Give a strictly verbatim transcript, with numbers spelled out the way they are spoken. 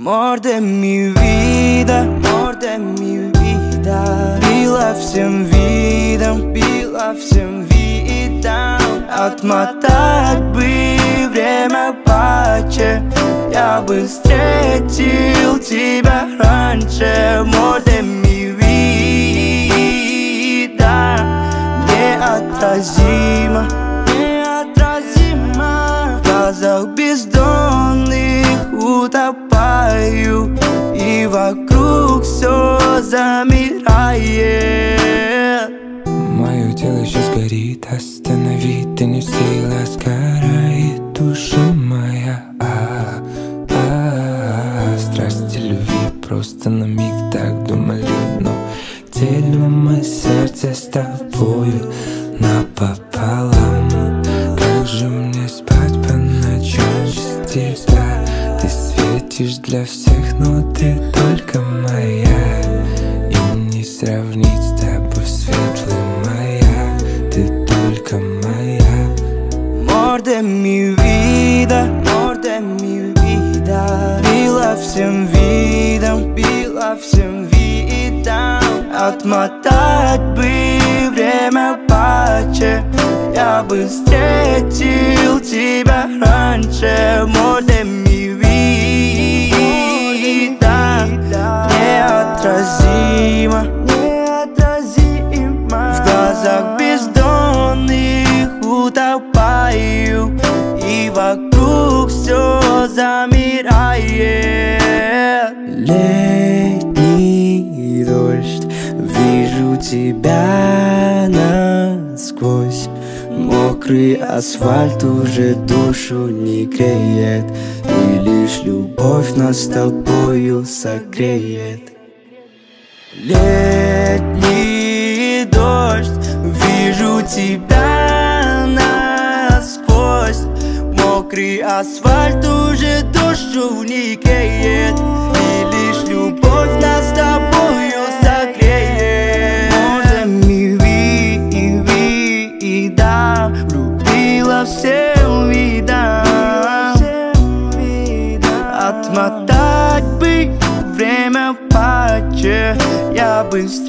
Amor de mi vida, amor de mi vida. Била всем видом, била всем видом. Отмотать бы время паче, я бы встретил тебя раньше. Amor de mi vida. Неотразимо, неотразимо. В глазах бездонных утопаю, и вокруг все замирает. Мое тело сейчас горит, остановить ты не в силах, сгорает душа моя. а, а, Страсти любви просто на миг так думали, но делю мы сердце с тобою напополам. Как же мне спать по ночам без тебя? Ты светишь для всех, но ты только моя, и не сравнить с тобой светлый моя. Ты только моя. Amor de mi vida, amor de mi vida. Била всем видом, била всем видом. Отмотать бы время паче, я бы встретил тебя раньше. Amor de mi vida. Неотразимо, неотразимо. В глазах бездонных утопаю, и вокруг все замирает. Летний дождь, вижу тебя насквозь. Мокрый асфальт уже душу не греет, и лишь любовь нас с тобою согреет. Летний дождь, вижу тебя насквозь. Мокрый асфальт уже душу не греет, и лишь любовь нас с тобою согреет. Amor de mi vida. Любила всем видом. Отмотать бы время паче, я бы